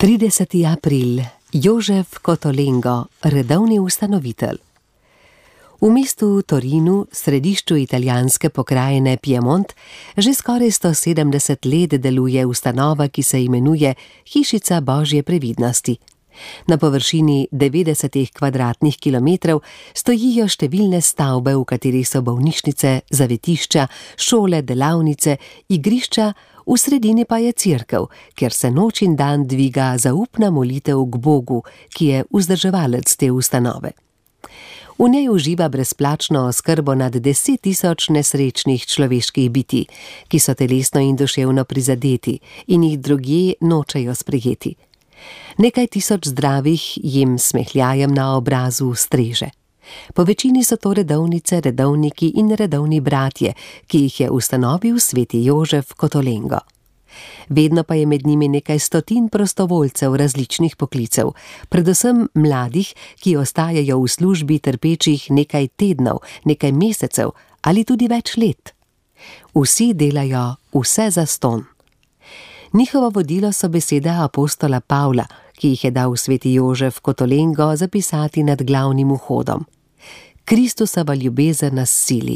30. april. Jožef Cottolengo, redovni ustanovitelj. V mestu Torinu, središču italijanske pokrajine Piemont, že skoraj 170 let deluje ustanova, ki se imenuje Hišica Božje previdnosti. Na površini 90 kvadratnih kilometrov stojijo številne stavbe, v katerih so bolnišnice, zavetišča, šole, delavnice, igrišča, v sredini pa je cerkev, kjer se noč in dan dviga zaupna molitev k Bogu, ki je vzdrževalec te ustanove. V njej uživa brezplačno oskrbo nad 10.000 nesrečnih človeških bitij, ki so telesno in duševno prizadeti in jih drugje nočejo sprejeti. Nekaj tisoč zdravih jim smehljajem na obrazu streže. Po večini so to redovnice, redovniki in redovni bratje, ki jih je ustanovil sveti Jožef Cottolengo. Vedno pa je med njimi nekaj stotin prostovoljcev različnih poklicev, predvsem mladih, ki ostajajo v službi trpečih nekaj tednov, nekaj mesecev ali tudi več let. Vsi delajo vse zastonj. Njihovo vodilo so besede apostola Pavla, ki jih je dal sveti Jožef Cottolengo zapisati nad glavnim vhodom. Kristusova ljubezen nas sili.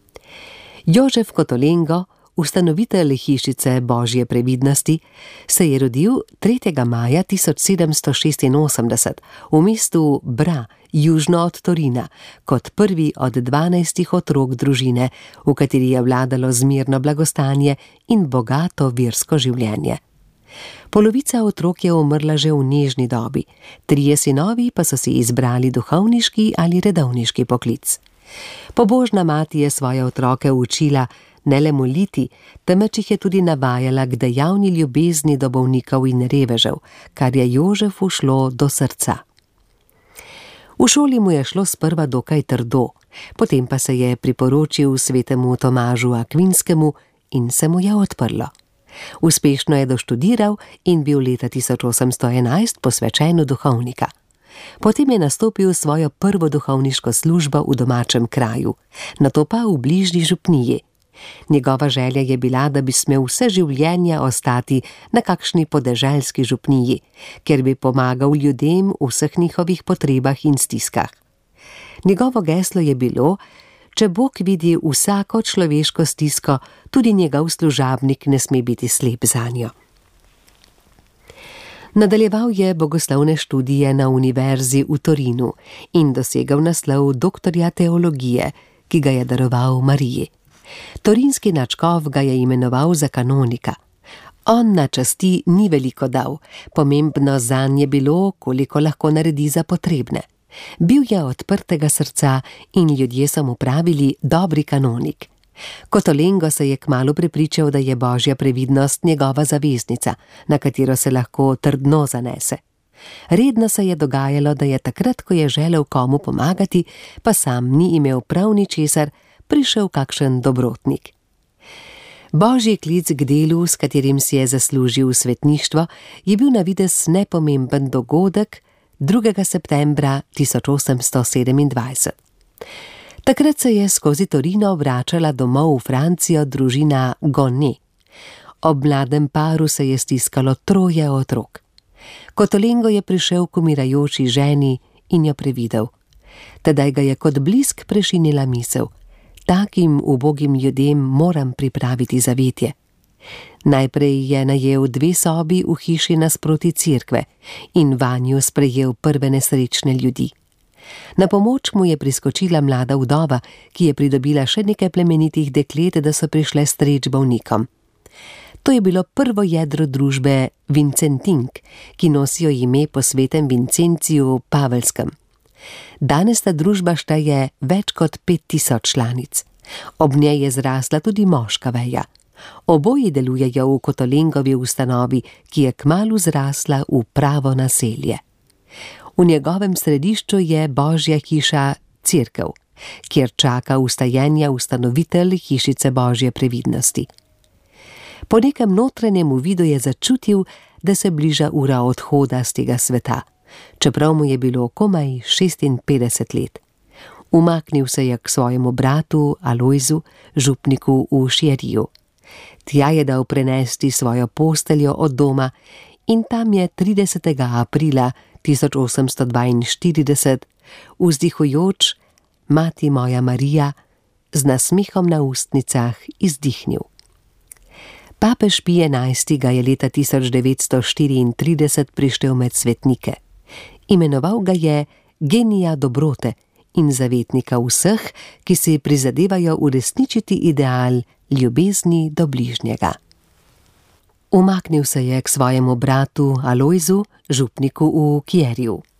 Jožef Cottolengo, ustanovitelj Hišice Božje previdnosti, se je rodil 3. maja 1786 v mestu Bra, južno od Torina, kot prvi od 12 otrok družine, v kateri je vladalo zmerno blagostanje in bogato versko življenje. Polovica otrok je umrla že v nežni dobi, 3 sinovi pa so si izbrali duhovniški ali redovniški poklic. Pobožna mati je svoje otroke učila ne le moliti, temveč jih je tudi navajala k dejavni ljubezni do bolnikov in revežev, kar je Jožefu šlo do srca. V šoli mu je šlo sprva dokaj trdo, potem pa se je priporočil svetemu Tomažu Akvinskemu in se mu je odprlo. Uspešno je doštudiral in bil leta 1811 posvečen v duhovnika. Potem je nastopil svojo prvo duhovniško službo v domačem kraju, nato pa v bližnji župniji. Njegova želja je bila, da bi smel vse življenje ostati na kakšni podeželski župniji, kjer bi pomagal ljudem v vseh njihovih potrebah in stiskah. Njegovo geslo je bilo: če Bog vidi vsako človeško stisko, tudi njegov služabnik ne sme biti slep zanjo. Nadaljeval je bogoslovne študije na univerzi v Torinu in dosegel naslov doktorja teologije, ki ga je daroval Mariji. Torinski nadškof ga je imenoval za kanonika. On na časti ni veliko dal, pomembno zanj je bilo, koliko lahko naredi za potrebne. Bil je odprtega srca in ljudje so mu pravili dobri kanonik. Cottolengo se je kmalu prepričal, da je Božja previdnost njegova zaveznica, na katero se lahko trdno zanese. Redno se je dogajalo, da je takrat, ko je želel komu pomagati, pa sam ni imel prav ničesar, prišel kakšen dobrotnik. Božji klic k delu, s katerim si je zaslužil svetništvo, je bil na videz nepomemben dogodek 2. septembra 1827. Takrat se je skozi Torino vračala domov v Francijo družina Gonnet. Ob mladem paru se je stiskalo 3 otrok. Cottolengo je prišel k umirajoči ženi in jo previdel. Tedaj ga je kot blisk prešinila misel: takim ubogim ljudem moram pripraviti zavetje. Najprej je najel 2 sobi v hiši nasproti cerkve in vanju sprejel prve nesrečne ljudi. Na pomoč mu je priskočila mlada vdova, ki je pridobila še nekaj plemenitih deklet, da so prišle streč bolnikom. To je bilo prvo jedro družbe Vincentink, ki nosijo ime po svetem Vincenciju Pavelskem. Danes ta družba šteje več kot 5.000 članic. Ob njej je zrasla tudi moška veja. Oboji delujejo v Cottolengovi ustanovi, ki je kmalu zrasla v pravo naselje. V njegovem središču je Božja hiša cerkev, kjer čaka vstajenja ustanovitelj Hišice Božje previdnosti. Po nekem notranjem uvidu je začutil, da se bliža ura odhoda z tega sveta, čeprav mu je bilo komaj 56 let. Umaknil se je k svojemu bratu Alojzu, župniku v Šjeriju. Tja je dal prenesti svojo posteljo od doma in tam je 30. aprila 1842, vzdihujoč Mati moja Marija, z nasmehom na ustnicah izdihnil. Papež Pij XI. Ga je leta 1934 prištel med svetnike. Imenoval ga je genija dobrote in zavetnika vseh, ki si prizadevajo uresničiti ideal ljubezni do bližnjega. Umaknil se je k svojemu bratu Alojzu, župniku v Kjerju.